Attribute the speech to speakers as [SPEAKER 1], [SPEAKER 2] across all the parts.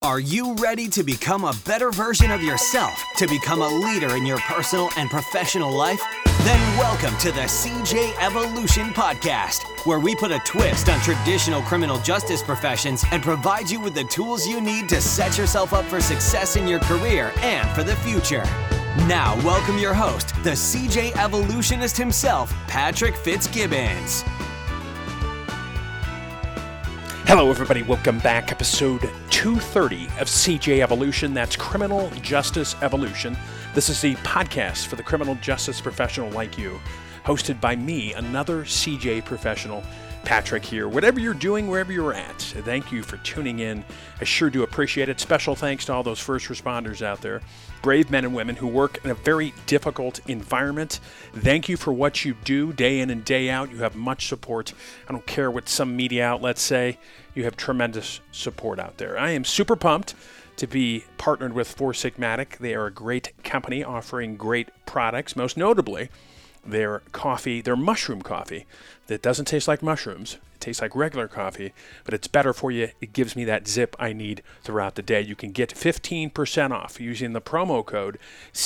[SPEAKER 1] Are you ready to become a better version of yourself? To become a leader in your personal and professional life? Then welcome to the CJ Evolution Podcast, where we put a twist on traditional criminal justice professions and provide you with the tools you need to set yourself up for success in your career and for the future. Now, welcome your host, the CJ Evolutionist himself, Patrick Fitzgibbons.
[SPEAKER 2] Hello, everybody. Welcome back. Episode 230 of CJ Evolution. That's Criminal Justice Evolution. This is the podcast for the criminal justice professional like you, hosted by me, another CJ professional, Patrick here. Whatever you're doing, wherever you're at, thank you for tuning in. I sure do appreciate it. Special thanks to all those first responders out there, brave men and women who work in a very difficult environment. Thank you for what you do day in and day out. You have much support. I don't care what some media outlets say. You have tremendous support out there. I am super pumped to be partnered with Four Sigmatic. They are a great company offering great products, most notably their coffee, their mushroom coffee that doesn't taste like mushrooms. It tastes like regular coffee, but it's better for you. It gives me that zip I need throughout the day. You can get 15% off using the promo code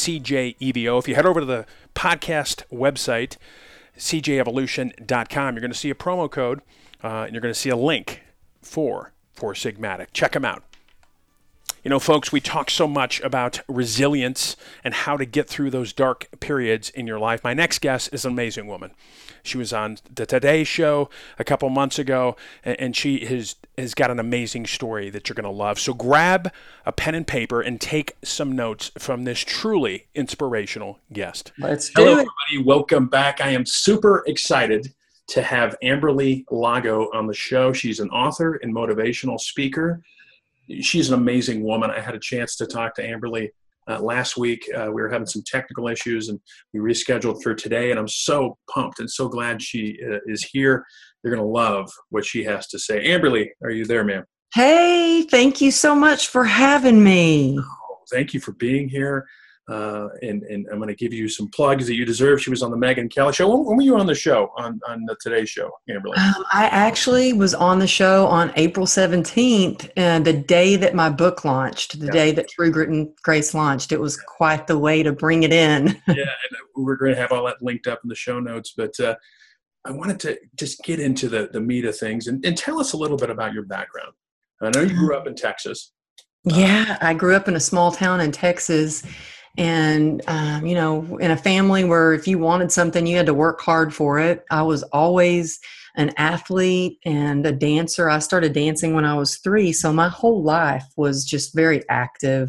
[SPEAKER 2] CJEVO. If you head over to the podcast website, cjevolution.com, you're going to see a promo code and you're going to see a link for Four Sigmatic. Check them out. You know, folks, we talk so much about resilience and how to get through those dark periods in your life. My next guest is an amazing woman. She was on the Today Show a couple months ago, and she has got an amazing story that you're going to love. So grab a pen and paper and take some notes from this truly inspirational guest.
[SPEAKER 3] Let's do it.
[SPEAKER 2] Hello, everybody. Welcome back. I am super excited to have Amberly Lago on the show. She's an author and motivational speaker. She's an amazing woman. I had a chance to talk to Amberly last week. We were having some technical issues, and we rescheduled for today, and I'm so pumped and so glad she is here. You're going to love what she has to say. Amberly, are you there, ma'am?
[SPEAKER 3] Hey, thank you so much for having me.
[SPEAKER 2] Oh, thank you for being here. And I'm going to give you some plugs that you deserve. She was on the Megyn Kelly show. When were you on the show, on the Today Show, Amberly?
[SPEAKER 3] I actually was on the show on April 17th, the day that my book launched, the day that True Grit and Grace launched. It was quite the way to bring it in.
[SPEAKER 2] Yeah, and we're going to have all that linked up in the show notes. But I wanted to just get into the meat of things and tell us a little bit about your background. I know you grew up in Texas.
[SPEAKER 3] Yeah, I grew up in a small town in Texas. And, you know, in a family where if you wanted something, you had to work hard for it. I was always an athlete and a dancer. I started dancing when I was 3. So my whole life was just very active.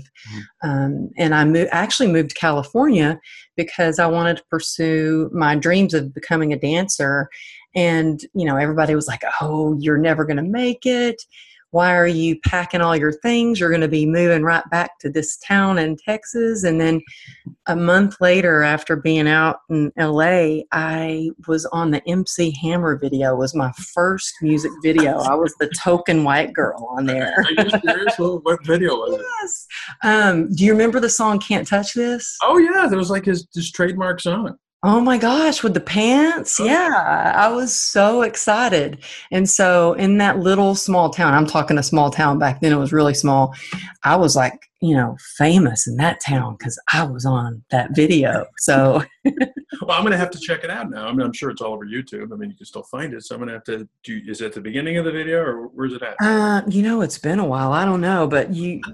[SPEAKER 3] And I actually moved to California because I wanted to pursue my dreams of becoming a dancer. And, you know, everybody was like, oh, you're never going to make it. Why are you packing all your things? You're going to be moving right back to this town in Texas. And then a month later, after being out in LA, I was on the MC Hammer video. It was my first music video. I was the token white girl on there.
[SPEAKER 2] Are you serious? What video was it?
[SPEAKER 3] Yes. Do you remember the song Can't Touch This?
[SPEAKER 2] Oh, yeah. That was like his trademark song.
[SPEAKER 3] Oh my gosh, with the pants? Yeah, I was so excited. And so in that little small town, I'm talking a small town back then, it was really small. I was like, you know, famous in that town because I was on that video. So,
[SPEAKER 2] well, I'm going to have to check it out now. I mean, I'm sure it's all over YouTube. I mean, you can still find it. So I'm going to have to is it at the beginning of the video or where's it at?
[SPEAKER 3] You know, it's been a while. I don't know, but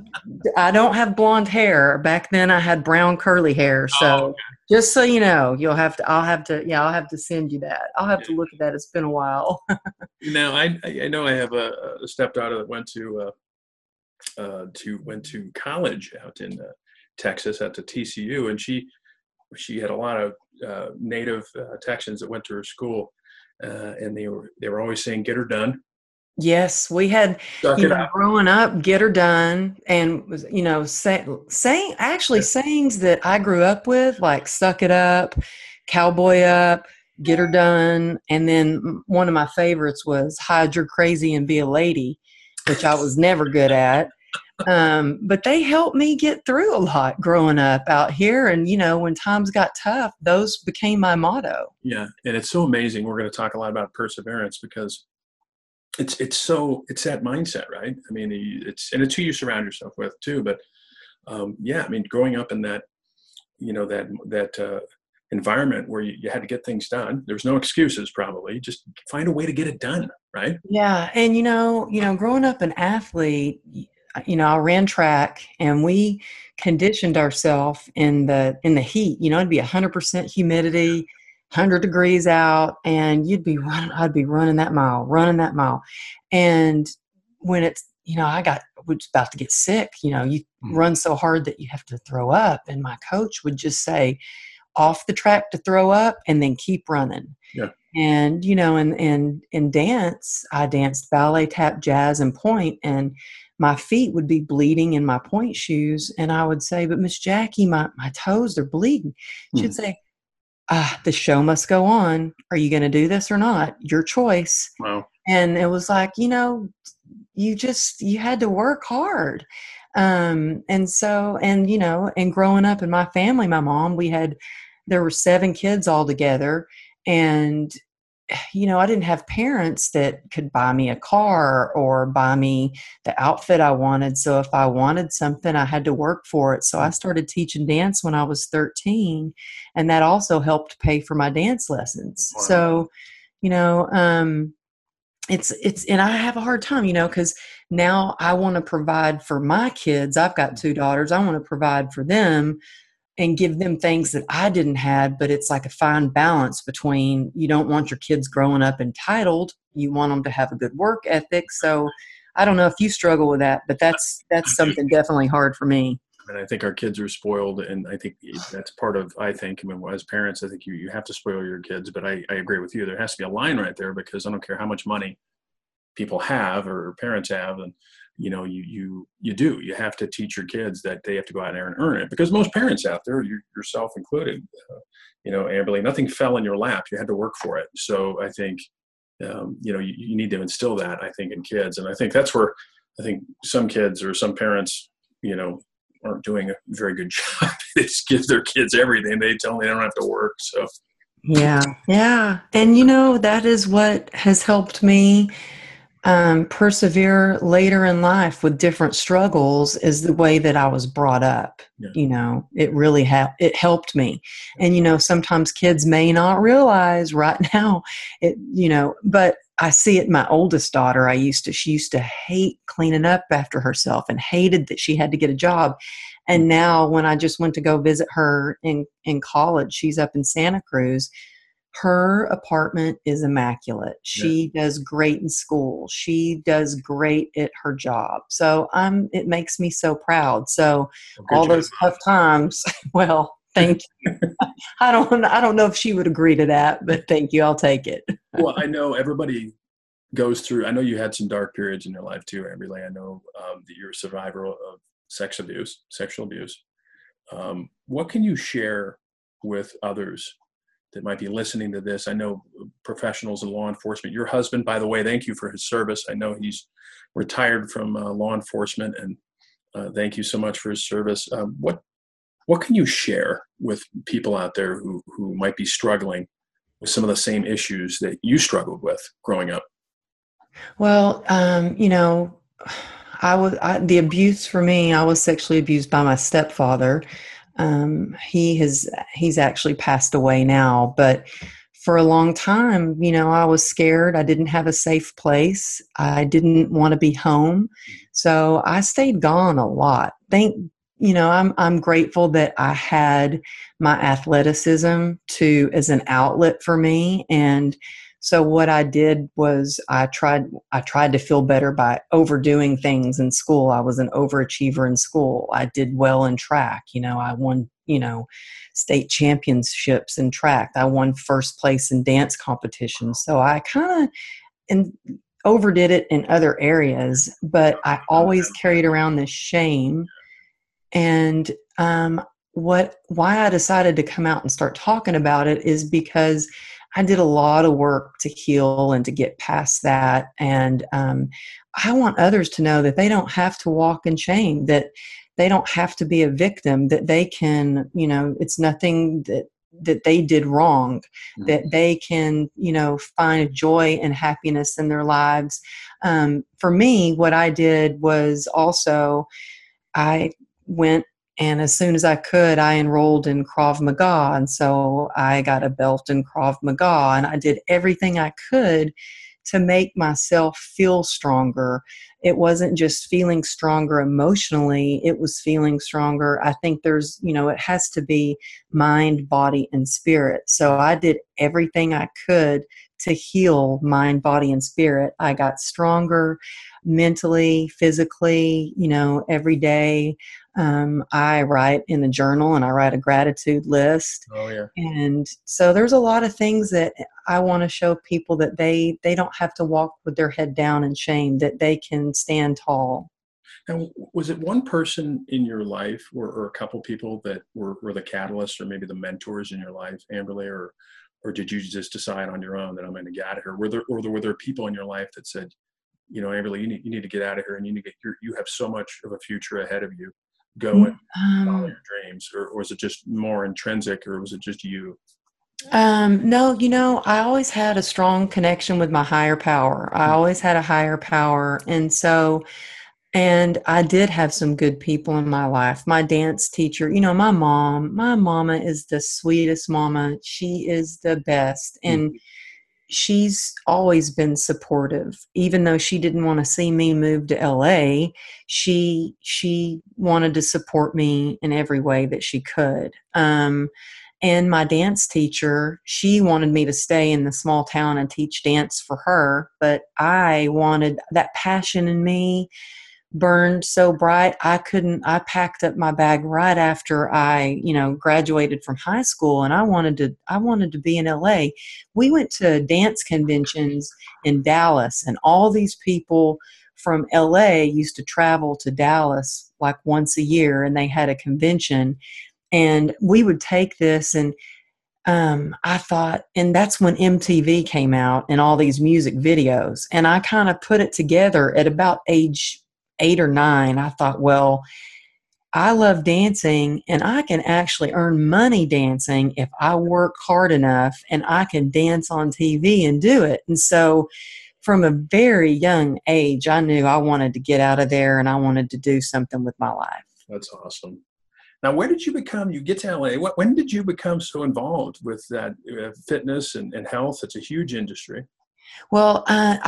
[SPEAKER 3] I don't have blonde hair. Back then I had brown curly hair. So just so you know, I'll have to send you that. I'll have to look at that. It's been a while.
[SPEAKER 2] Now, I know I have a stepdaughter that went to college out in Texas at the TCU, and she had a lot of native Texans that went to her school, and they were always saying, "Get her done."
[SPEAKER 3] Yes, we had, growing up, get her done. And, you know, sayings that I grew up with, like suck it up, cowboy up, get her done. And then one of my favorites was hide your crazy and be a lady, which I was never good at. But they helped me get through a lot growing up out here. And, you know, when times got tough, those became my motto.
[SPEAKER 2] Yeah. And it's so amazing. We're going to talk a lot about perseverance because it's that mindset, right? I mean, it's who you surround yourself with too. But yeah, I mean, growing up in that, that environment where you had to get things done. There's no excuses, probably. Just find a way to get it done, right?
[SPEAKER 3] Yeah, and growing up an athlete, I ran track, and we conditioned ourselves in the heat. It'd be 100% humidity, 100 degrees out, and I'd be running that mile, and when I was about to get sick. You run so hard that you have to throw up, and my coach would just say, "Off the track to throw up, and then keep running."
[SPEAKER 2] Yeah.
[SPEAKER 3] And in dance, I danced ballet, tap, jazz, and point, and my feet would be bleeding in my point shoes, and I would say, "But Miss Jackie, my toes are bleeding." She'd say, "The show must go on. Are you going to do this or not? Your choice."
[SPEAKER 2] Wow.
[SPEAKER 3] And it was like, you had to work hard. And growing up in my family, my mom, there were 7 kids all together. And, I didn't have parents that could buy me a car or buy me the outfit I wanted. So if I wanted something, I had to work for it. So I started teaching dance when I was 13, and that also helped pay for my dance lessons.
[SPEAKER 2] Wow.
[SPEAKER 3] So, you know, and I have a hard time, because now I want to provide for my kids. I've got 2 daughters. I want to provide for them and give them things that I didn't have, but it's like a fine balance between, you don't want your kids growing up entitled. You want them to have a good work ethic. So I don't know if you struggle with that, but that's something definitely hard for me.
[SPEAKER 2] And I think our kids are spoiled, and I think that's part of, as parents, I think you have to spoil your kids, but I agree with you. There has to be a line right there, because I don't care how much money people have or parents have, and you have to teach your kids that they have to go out there and earn it, because most parents out there, yourself included, Amberly, nothing fell in your lap. You had to work for it. So I think you need to instill that, I think, in kids. And I think that's where I think some kids or some parents aren't doing a very good job. They just give their kids everything. They tell them they don't have to work. So
[SPEAKER 3] yeah. And that is what has helped me persevere later in life with different struggles, is the way that I was brought up.
[SPEAKER 2] Yeah.
[SPEAKER 3] It really it helped me. And sometimes kids may not realize right now but I see it in my oldest daughter. She used to hate cleaning up after herself and hated that she had to get a job. And now when I just went to go visit her in college, she's up in Santa Cruz. Her apartment is immaculate. She does great in school. She does great at her job. So it makes me so proud. So all those tough times, well, thank you. I don't know if she would agree to that, but thank you. I'll take it.
[SPEAKER 2] Well, I know everybody goes through. I know you had some dark periods in your life too, Amberly. I know that you're a survivor of sexual abuse. What can you share with others that might be listening to this? I know professionals in law enforcement. Your husband, by the way, thank you for his service. I know he's retired from law enforcement, and thank you so much for his service. What can you share with people out there who might be struggling with some of the same issues that you struggled with growing up?
[SPEAKER 3] Well, the abuse for me, I was sexually abused by my stepfather. He's actually passed away now, but for a long time, I was scared. I didn't have a safe place. I didn't want to be home. So I stayed gone a lot. I'm grateful that I had my athleticism as an outlet for me. And so what I did was I tried to feel better by overdoing things in school. I was an overachiever in school. I did well in track. I won, state championships in track. I won first place in dance competitions. So I kind of overdid it in other areas, but I always carried around this shame. And why I decided to come out and start talking about it is because I did a lot of work to heal and to get past that. And I want others to know that they don't have to walk in shame, that they don't have to be a victim, that they can, it's nothing that they did wrong, that
[SPEAKER 2] Mhm.
[SPEAKER 3] they can, find joy and happiness in their lives. For me, what I did was also I went, and as soon as I could, I enrolled in Krav Maga. And so I got a belt in Krav Maga, and I did everything I could to make myself feel stronger. It wasn't just feeling stronger emotionally, it was feeling stronger. I think it has to be mind, body, and spirit. So I did everything I could to heal mind, body, and spirit. I got stronger mentally, physically, every day. I write in a journal and I write a gratitude list.
[SPEAKER 2] Oh yeah.
[SPEAKER 3] And so there's a lot of things that I want to show people, that they don't have to walk with their head down in shame, that they can stand tall.
[SPEAKER 2] And was it one person in your life, or a couple people that were the catalyst, or maybe the mentors in your life, Amberly, or did you just decide on your own that I'm going to get out of here? Were there people in your life that said, Amberly, you need to get out of here, and you have so much of a future ahead of you. Go and follow
[SPEAKER 3] Um,
[SPEAKER 2] your dreams, or was it just more intrinsic, or was it just you?
[SPEAKER 3] no, I always had a strong connection with my higher power. I always had a higher power. And I did have some good people in my life. My dance teacher, my mama is the sweetest mama. She is the best. And
[SPEAKER 2] Mhm.
[SPEAKER 3] she's always been supportive. Even though she didn't want to see me move to LA, she wanted to support me in every way that she could. And my dance teacher, she wanted me to stay in the small town and teach dance for her, but I wanted that passion in me burned so bright. I packed up my bag right after I, graduated from high school, and I wanted to be in LA. We went to dance conventions in Dallas, and all these people from LA used to travel to Dallas like once a year, and they had a convention, and we would take this. And I thought, and that's when MTV came out and all these music videos. And I kind of put it together at about age 8 or 9. I thought, well, I love dancing and I can actually earn money dancing if I work hard enough, and I can dance on TV and do it. And so from a very young age, I knew I wanted to get out of there and I wanted to do something with my life.
[SPEAKER 2] That's awesome. Now, where did you get to LA? When did you become so involved with that fitness and health? It's a huge industry.
[SPEAKER 3] Well,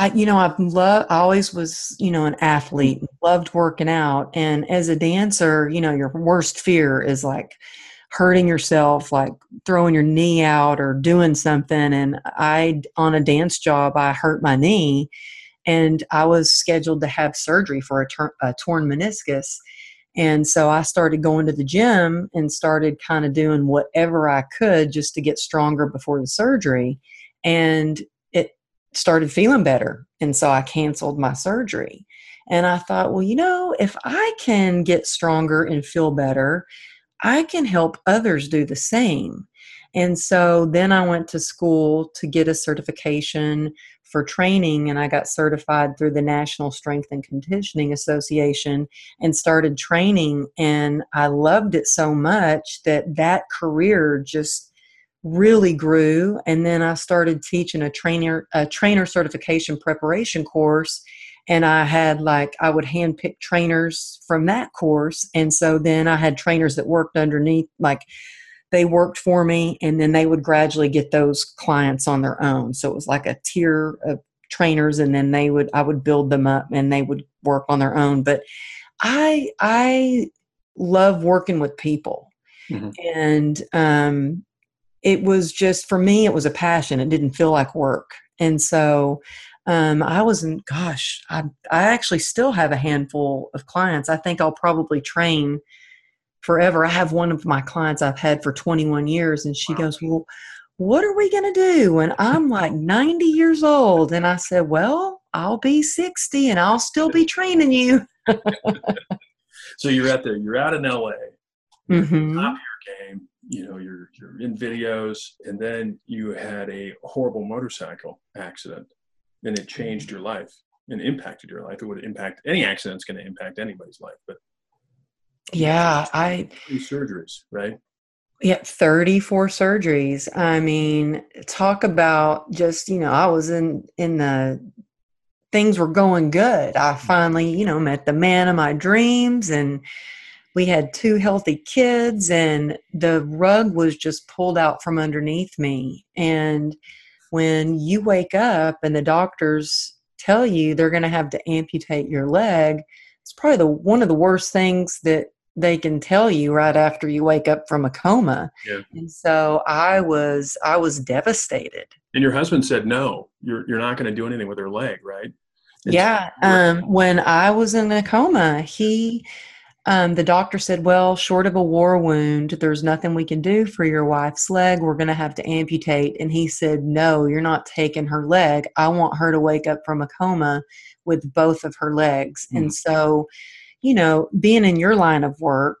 [SPEAKER 3] I always was, an athlete, loved working out. And as a dancer, your worst fear is like hurting yourself, like throwing your knee out or doing something. And on a dance job, I hurt my knee, and I was scheduled to have surgery for a torn meniscus. And so I started going to the gym and started kind of doing whatever I could just to get stronger before the surgery. And it started feeling better. And so I canceled my surgery. And I thought, well, if I can get stronger and feel better, I can help others do the same. And so then I went to school to get a certification for training, and I got certified through the National Strength and Conditioning Association and started training. And I loved it so much that career just really grew. And then I started teaching a trainer certification preparation course. And I would handpick trainers from that course. And so then I had trainers that worked underneath, like they worked for me, and then they would gradually get those clients on their own. So it was like a tier of trainers, and then I would build them up and they would work on their own. But I love working with people.
[SPEAKER 2] Mhm.
[SPEAKER 3] And it was just, for me, it was a passion. It didn't feel like work. And so I wasn't, gosh, I actually still have a handful of clients. I think I'll probably train forever. I have one of my clients I've had for 21 years, and she goes, well, what are we going to do when I'm like 90 years old? And I said, well, I'll be 60 and I'll still be training you.
[SPEAKER 2] So you're out in LA, you're at the top
[SPEAKER 3] Mm-hmm.
[SPEAKER 2] of your game, you're in videos, and then you had a horrible motorcycle accident, and it changed your life and impacted your life. It would impact, any accident's going to impact anybody's life, but you had
[SPEAKER 3] Yeah, I
[SPEAKER 2] 3 surgeries, right?
[SPEAKER 3] Yeah, 34 surgeries. I mean, talk about just, I was in the things were going good. I finally, met the man of my dreams, and we had two healthy kids, and the rug was just pulled out from underneath me. And when you wake up and the doctors tell you they're going to have to amputate your leg, it's probably one of the worst things that they can tell you right after you wake up from a coma.
[SPEAKER 2] Yeah.
[SPEAKER 3] And so I was devastated.
[SPEAKER 2] And your husband said, no, you're not going to do anything with her leg, right?
[SPEAKER 3] Yeah. When I was in a coma, the doctor said, well, short of a war wound, there's nothing we can do for your wife's leg. We're going to have to amputate. And he said, no, you're not taking her leg. I want her to wake up from a coma with both of her legs.
[SPEAKER 2] Mm.
[SPEAKER 3] And so, being in your line of work,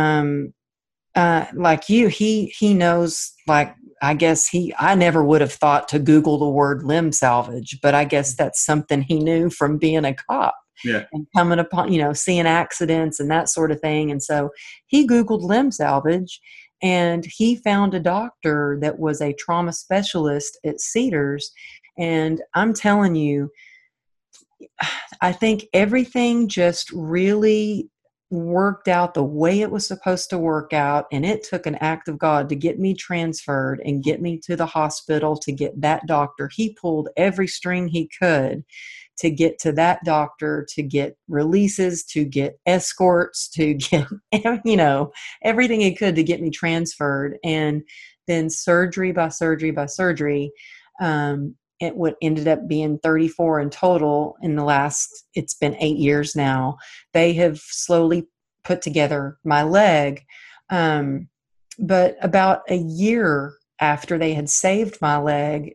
[SPEAKER 3] like you, he knows, like, I guess I never would have thought to Google the word limb salvage, but I guess that's something he knew from being a cop.
[SPEAKER 2] Yeah.
[SPEAKER 3] And coming upon, seeing accidents and that sort of thing. And so he Googled limb salvage, and he found a doctor that was a trauma specialist at Cedars. And I'm telling you, I think everything just really worked out the way it was supposed to work out. And it took an act of God to get me transferred and get me to the hospital to get that doctor. He pulled every string he could to get to that doctor, to get releases, to get escorts, to get, everything he could to get me transferred. And then surgery by surgery by surgery, ended up being 34 in total in it's been 8 years now. They have slowly put together my leg. But about a year after they had saved my leg,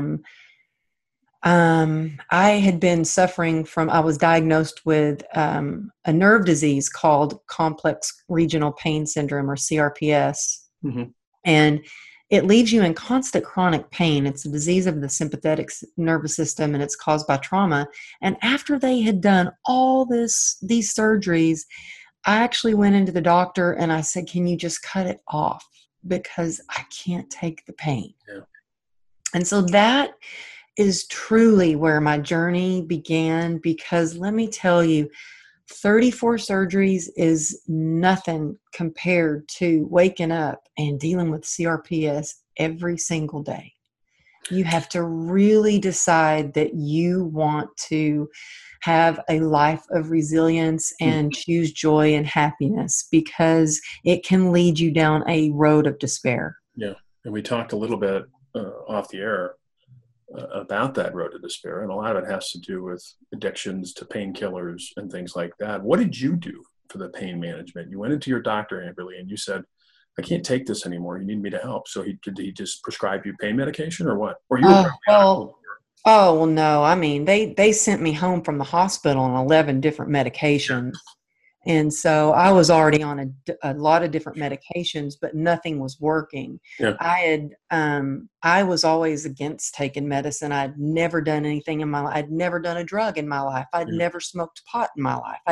[SPEAKER 3] I had been suffering I was diagnosed with a nerve disease called complex regional pain syndrome, or CRPS.
[SPEAKER 2] Mm-hmm.
[SPEAKER 3] And it leaves you in constant chronic pain. It's a disease of the sympathetic nervous system, and it's caused by trauma. And after they had done all these surgeries, I actually went into the doctor and I said, can you just cut it off? Because I can't take the pain.
[SPEAKER 2] Yeah.
[SPEAKER 3] And so that is truly where my journey began, because let me tell you, 34 surgeries is nothing compared to waking up and dealing with CRPS every single day. You have to really decide that you want to have a life of resilience and choose joy and happiness, because it can lead you down a road of despair.
[SPEAKER 2] Yeah. And we talked a little bit off the air about that road to despair, and a lot of it has to do with addictions to painkillers and things like that. What did you do for the pain management? You went into your doctor, Amberly, and you said, I can't take this anymore. You need me to help. So did he just prescribe you pain medication, or what? Or you
[SPEAKER 3] well, no. I mean, they sent me home from the hospital on 11 different medications. And so I was already on a lot of different medications, but nothing was working.
[SPEAKER 2] Yeah.
[SPEAKER 3] I was always against taking medicine. I'd never done anything in my life. I'd never done a drug in my life. I'd never smoked pot in my life.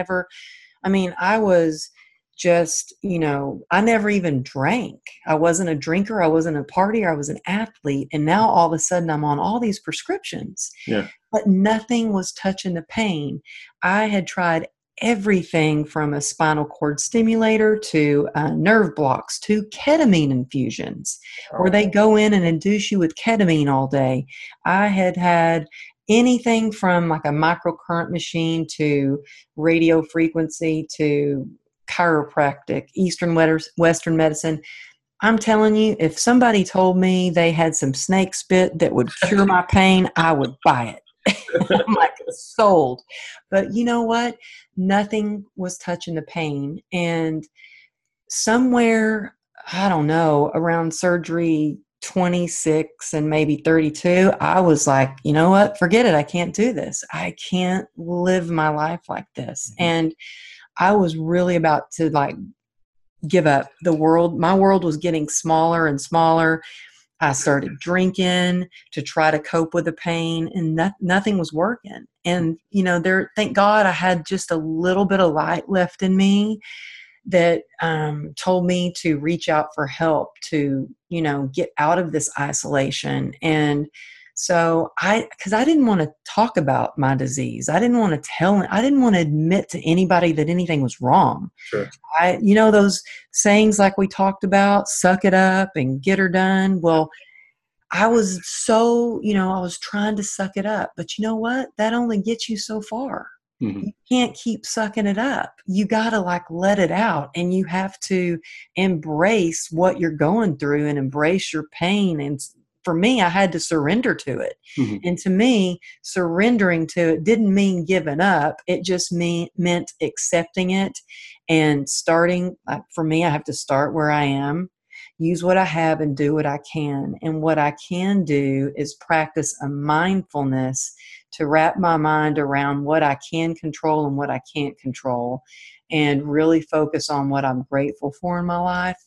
[SPEAKER 3] I was just, I never even drank. I wasn't a drinker. I wasn't a partier. I was an athlete. And now all of a sudden I'm on all these prescriptions, but nothing was touching the pain. I had tried everything from a spinal cord stimulator to nerve blocks to ketamine infusions, where they go in and induce you with ketamine all day. I had anything from like a microcurrent machine to radio frequency to chiropractic, Eastern Western medicine. I'm telling you, if somebody told me they had some snake spit that would cure my pain, I would buy it. I'm like, sold. But you know what? Nothing was touching the pain. And somewhere, I don't know, around surgery 26 and maybe 32, I was like, you know what? Forget it. I can't do this. I can't live my life like this. Mm-hmm. And I was really about to give up. My world was getting smaller and smaller. I started drinking to try to cope with the pain, and nothing was working. And, thank God I had just a little bit of light left in me that told me to reach out for help to, get out of this isolation. And so because I didn't want to talk about my disease. I didn't want to admit to anybody that anything was wrong.
[SPEAKER 2] Sure.
[SPEAKER 3] Those sayings like we talked about, suck it up and get her done. Well, I was I was trying to suck it up, but you know what? That only gets you so far.
[SPEAKER 2] Mm-hmm.
[SPEAKER 3] You can't keep sucking it up. You got to let it out, and you have to embrace what you're going through and embrace your pain. And for me, I had to surrender to it.
[SPEAKER 2] Mm-hmm.
[SPEAKER 3] And to me, surrendering to it didn't mean giving up. It just meant accepting it and starting. For me, I have to start where I am, use what I have, and do what I can. And what I can do is practice a mindfulness to wrap my mind around what I can control and what I can't control, and really focus on what I'm grateful for in my life,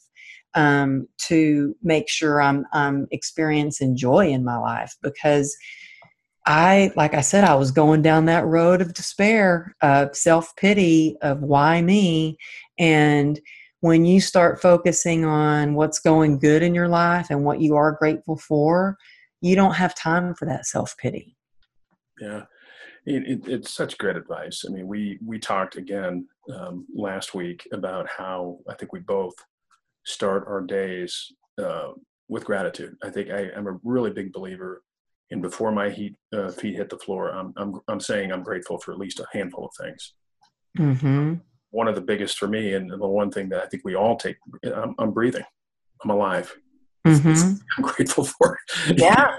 [SPEAKER 3] to make sure I'm experiencing joy in my life. Because like I said, I was going down that road of despair, of self-pity, of why me. And when you start focusing on what's going good in your life and what you are grateful for, you don't have time for that self-pity.
[SPEAKER 2] Yeah, it's such great advice. I mean, we talked again last week about how I think we both start our days with gratitude. I think I'm a really big believer in before my feet hit the floor, I'm saying I'm grateful for at least a handful of things.
[SPEAKER 3] Mm-hmm.
[SPEAKER 2] One of the biggest for me, and the one thing that I think we all take, I'm breathing. I'm alive.
[SPEAKER 3] Mm-hmm.
[SPEAKER 2] I'm grateful for it.
[SPEAKER 3] Yeah.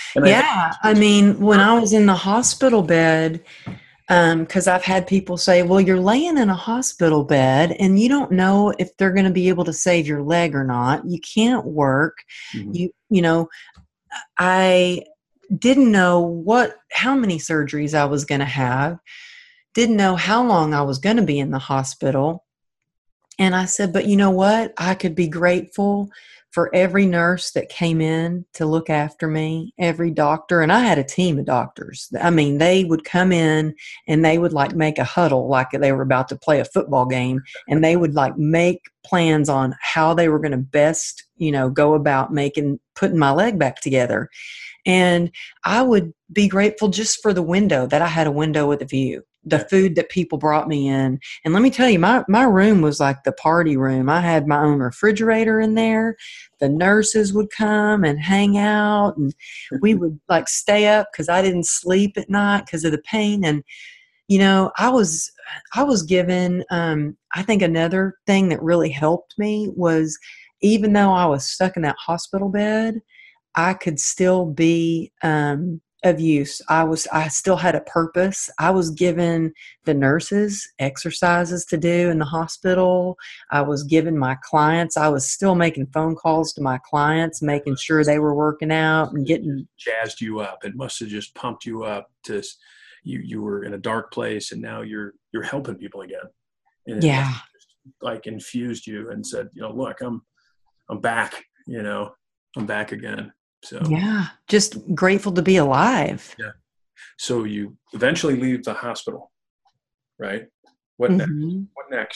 [SPEAKER 3] I mean, when I was in the hospital bed, because I've had people say, well, you're laying in a hospital bed and you don't know if they're going to be able to save your leg or not. You can't work. Mm-hmm. I didn't know how many surgeries I was going to have. Didn't know how long I was going to be in the hospital. And I said, but you know what? I could be grateful for every nurse that came in to look after me, every doctor. And I had a team of doctors. I mean, they would come in and they would make a huddle like they were about to play a football game. And they would make plans on how they were going to best, go about putting my leg back together. And I would be grateful just for the window, that I had a window with a view, the food that people brought me in. And let me tell you, my room was like the party room. I had my own refrigerator in there. The nurses would come and hang out, and we would stay up because I didn't sleep at night because of the pain. And, I was given, I think another thing that really helped me was, even though I was stuck in that hospital bed, I could still be of use. I still had a purpose. I was given the nurses exercises to do in the hospital. I was given my clients. I was still making phone calls to my clients, making sure they were working out and getting
[SPEAKER 2] jazzed you up. It must have just pumped you up to you were in a dark place, and now you're helping people again. And it just, infused you and said, look, I'm back. I'm back again. So
[SPEAKER 3] yeah, just grateful to be alive.
[SPEAKER 2] Yeah. So you eventually leave the hospital, right? What
[SPEAKER 3] mm-hmm.
[SPEAKER 2] next? What next?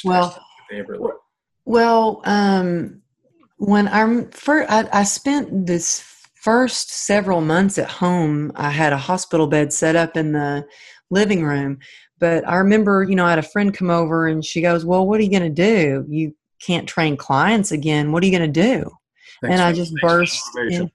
[SPEAKER 3] Well, when I spent this first several months at home. I had a hospital bed set up in the living room, but I remember, I had a friend come over and she goes, "Well, what are you going to do? You can't train clients again. What are you going to do?" And I just burst in.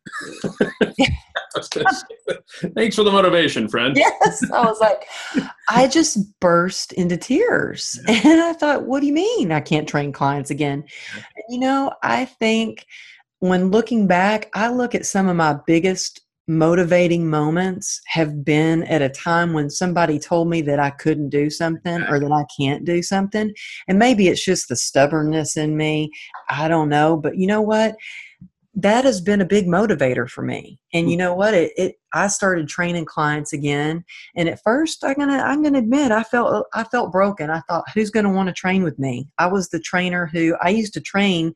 [SPEAKER 2] Thanks for the motivation, friend.
[SPEAKER 3] Yes. I just burst into tears. And I thought, what do you mean I can't train clients again? And, I think when looking back, I look at some of my biggest motivating moments have been at a time when somebody told me that I couldn't do something or that I can't do something. And maybe it's just the stubbornness in me. I don't know. But you know what? That has been a big motivator for me. And you know what? I started training clients again. And at first, I'm gonna admit, I felt broken. I thought, who's gonna want to train with me? I was the trainer I used to train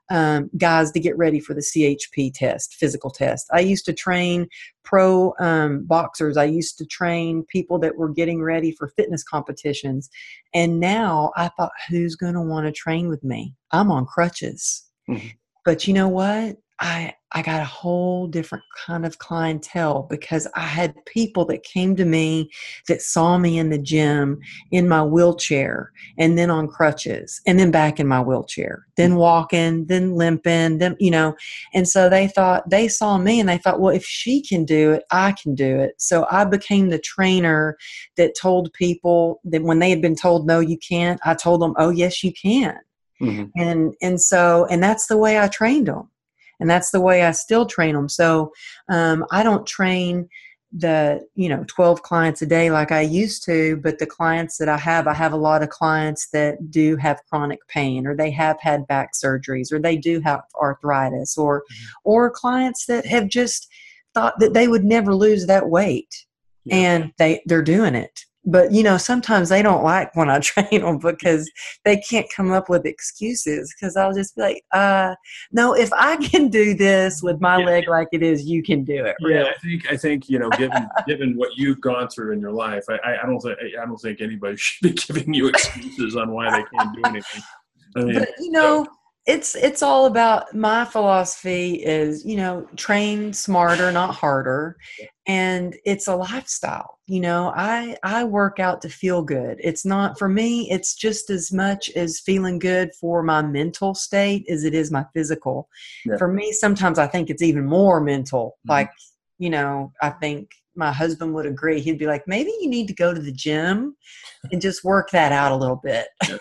[SPEAKER 3] guys to get ready for the CHP test, physical test. I used to train pro boxers. I used to train people that were getting ready for fitness competitions. And now I thought, who's going to want to train with me? I'm on crutches. Mm-hmm. But you know what? I got a whole different kind of clientele because I had people that came to me that saw me in the gym in my wheelchair and then on crutches and then back in my wheelchair, then walking, then limping, then, and so they saw me and they thought, well, if she can do it, I can do it. So I became the trainer that told people that when they had been told, no, you can't, I told them, oh, yes, you can. Mm-hmm. And that's the way I trained them. And that's the way I still train them. So I don't train the 12 clients a day like I used to, but the clients that I have a lot of clients that do have chronic pain, or they have had back surgeries, or they do have arthritis, or clients that have just thought that they would never lose that weight, and they're doing it. But, sometimes they don't like when I train them because they can't come up with excuses, because I'll just be like, no, if I can do this with my leg like it is, you can do it. Really.
[SPEAKER 2] Yeah, I think given what you've gone through in your life, I don't think anybody should be giving you excuses on why they can't do anything. I mean,
[SPEAKER 3] but, it's all about, my philosophy is, train smarter, not harder. And it's a lifestyle. I work out to feel good. It's not, for me, it's just as much as feeling good for my mental state as it is my physical. Yeah. For me, sometimes I think it's even more mental. Mm-hmm. Like, I think my husband would agree. He'd be like, maybe you need to go to the gym and just work that out a little bit. Yeah.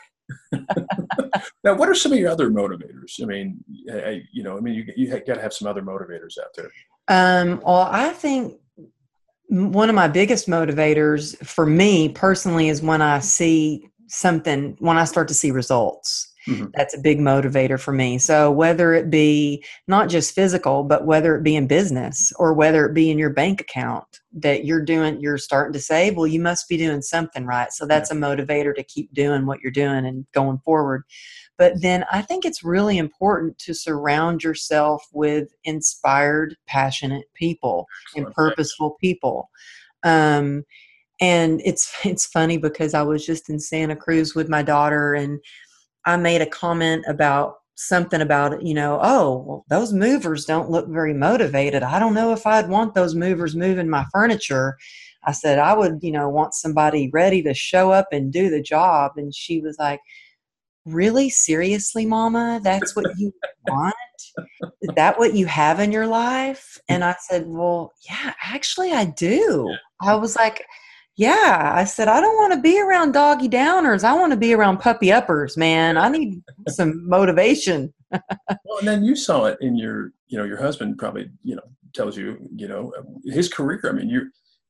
[SPEAKER 2] Now, what are some of your other motivators? I mean, you got to have some other motivators out there.
[SPEAKER 3] Well, I think one of my biggest motivators for me personally is when I see something, when I start to see results. Mm-hmm. That's a big motivator for me. So whether it be not just physical, but whether it be in business or whether it be in your bank account that you're starting to save, well, you must be doing something right. So that's a motivator to keep doing what you're doing and going forward. But then I think it's really important to surround yourself with inspired, passionate people and purposeful people. And it's funny because I was just in Santa Cruz with my daughter, and I made a comment about something about, oh, well, those movers don't look very motivated. I don't know if I'd want those movers moving my furniture. I said, I would, want somebody ready to show up and do the job. And she was like, really? Seriously, Mama? That's what you want? Is that what you have in your life? And I said, well, yeah, actually I do. I was like, yeah, I said, I don't want to be around doggy downers. I want to be around puppy uppers, man. I need some motivation.
[SPEAKER 2] Well, and then you saw it in your husband probably, tells you, his career. I mean,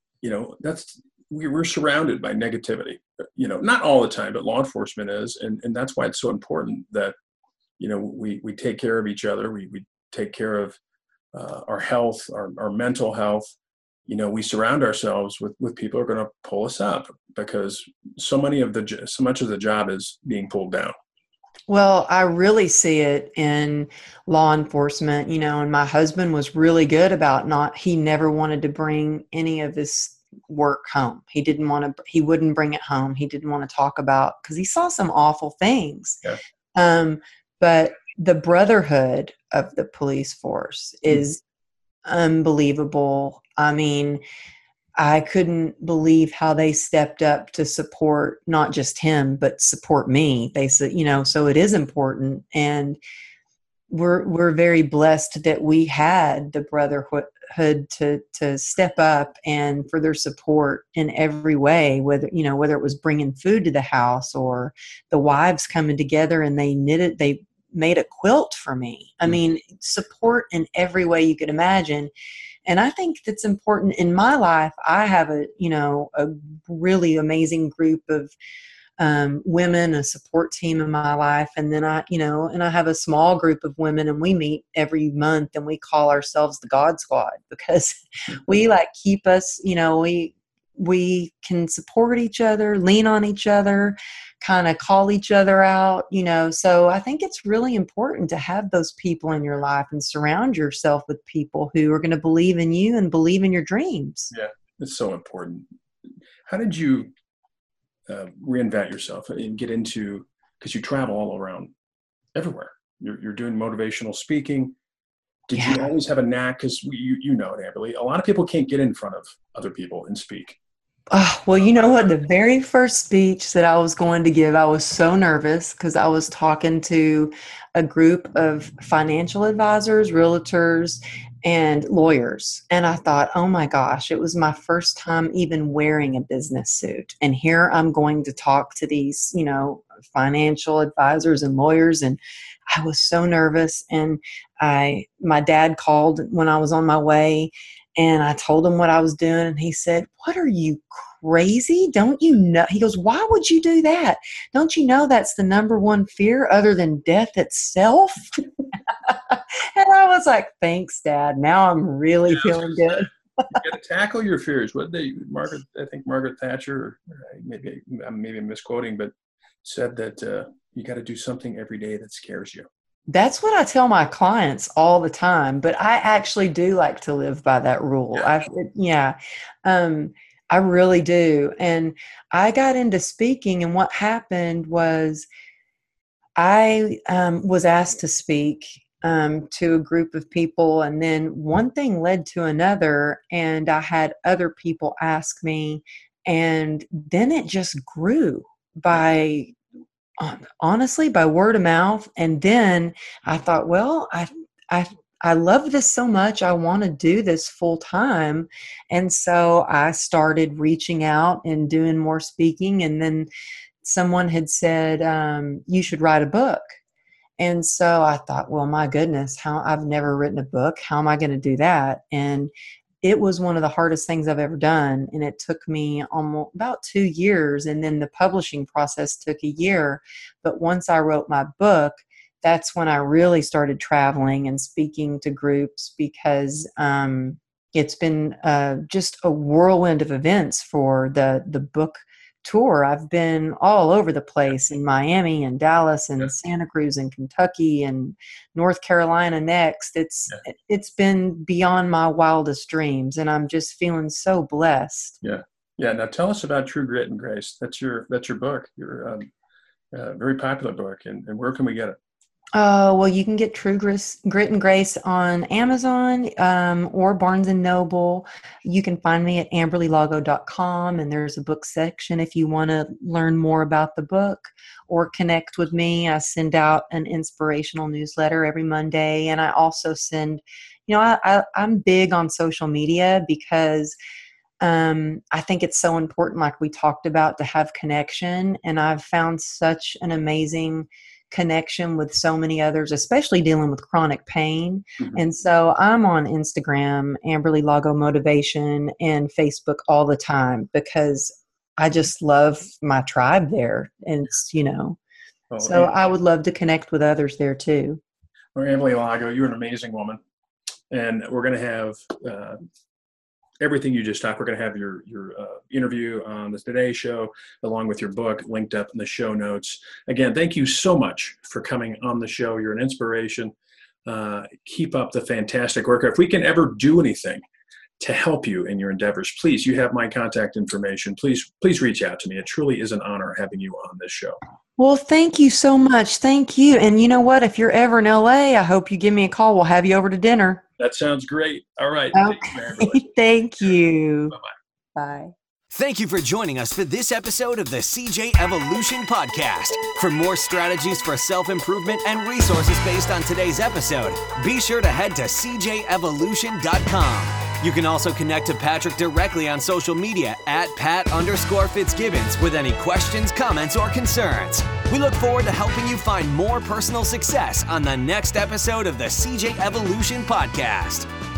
[SPEAKER 2] we're surrounded by negativity, not all the time, but law enforcement is. And that's why it's so important that, we take care of each other. We take care of our health, our mental health. We surround ourselves with people who are going to pull us up, because so much of the job is being pulled down.
[SPEAKER 3] Well, I really see it in law enforcement, and my husband was really good about he never wanted to bring any of his work home. He wouldn't bring it home. He didn't want to talk about, because he saw some awful things. Yeah. But the brotherhood of the police force is unbelievable. I mean, I couldn't believe how they stepped up to support not just him, but support me. They said, so it is important. And we're very blessed that we had the brotherhood to step up and for their support in every way, whether it was bringing food to the house or the wives coming together and they made a quilt for me. I mean, support in every way you could imagine. And I think that's important in my life. I have a really amazing group of women, a support team in my life. And then I have a small group of women, and we meet every month and we call ourselves the God Squad, because we keep us, we can support each other, lean on each other, kind of call each other out, So I think it's really important to have those people in your life and surround yourself with people who are going to believe in you and believe in your dreams.
[SPEAKER 2] Yeah, it's so important. How did you reinvent yourself and get into, because you travel all around everywhere. You're doing motivational speaking. Did you always have a knack? Because you know it, Amberly, a lot of people can't get in front of other people and speak.
[SPEAKER 3] Oh, well, you know what? The very first speech that I was going to give, I was so nervous because I was talking to a group of financial advisors, realtors, and lawyers. And I thought, oh my gosh, it was my first time even wearing a business suit. And here I'm going to talk to these, financial advisors and lawyers. And I was so nervous. And my dad called when I was on my way. And I told him what I was doing, and he said, "What, are you crazy? Don't you know?" He goes, "Why would you do that? Don't you know that's the number one fear other than death itself?" And I was like, "Thanks, Dad. Now I'm really feeling good."
[SPEAKER 2] You got to tackle your fears. I think Margaret Thatcher, maybe I'm misquoting, but said that you got to do something every day that scares you.
[SPEAKER 3] That's what I tell my clients all the time, but I actually do like to live by that rule. I really do. And I got into speaking, and what happened was I was asked to speak to a group of people, and then one thing led to another, and I had other people ask me, and then it just grew honestly, by word of mouth. And then I thought, well, I love this so much. I want to do this full time. And so I started reaching out and doing more speaking. And then someone had said, you should write a book. And so I thought, well, my goodness, I've never written a book. How am I going to do that? And it was one of the hardest things I've ever done. And it took me almost about 2 years. And then the publishing process took a year. But once I wrote my book, that's when I really started traveling and speaking to groups, because it's been just a whirlwind of events for the book tour. I've been all over the place, in Miami and Dallas and Santa Cruz and Kentucky and North Carolina next. It's been beyond my wildest dreams, and I'm just feeling so blessed.
[SPEAKER 2] Yeah. Now tell us about True Grit and Grace. That's your book. Your very popular book, and where can we get it?
[SPEAKER 3] Well, you can get True Grit and Grace on Amazon or Barnes & Noble. You can find me at amberlylago.com, and there's a book section if you want to learn more about the book or connect with me. I send out an inspirational newsletter every Monday, and I also send, I'm big on social media because I think it's so important, like we talked about, to have connection. And I've found such an amazing connection with so many others, especially dealing with chronic pain. Mm-hmm. And so I'm on Instagram, Amberly Lago Motivation, and Facebook all the time because I just love my tribe there. And it's, so I would love to connect with others there too.
[SPEAKER 2] Well, Amberly Lago, you're an amazing woman. And we're going to have everything you just talked. We're going to have your interview on the Today Show, along with your book, linked up in the show notes. Again, thank you so much for coming on the show. You're an inspiration. Keep up the fantastic work. If we can ever do anything to help you in your endeavors, please, you have my contact information. Please reach out to me. It truly is an honor having you on this show.
[SPEAKER 3] Well, thank you so much. Thank you. And you know what? If you're ever in LA, I hope you give me a call. We'll have you over to dinner.
[SPEAKER 2] That sounds great. All right.
[SPEAKER 3] Okay. Thank you.
[SPEAKER 2] Bye-bye.
[SPEAKER 3] Bye.
[SPEAKER 1] Thank you for joining us for this episode of the CJ Evolution Podcast. For more strategies for self-improvement and resources based on today's episode, be sure to head to cjevolution.com. You can also connect to Patrick directly on social media at Pat_Fitzgibbons with any questions, comments, or concerns. We look forward to helping you find more personal success on the next episode of the CJ Evolution Podcast.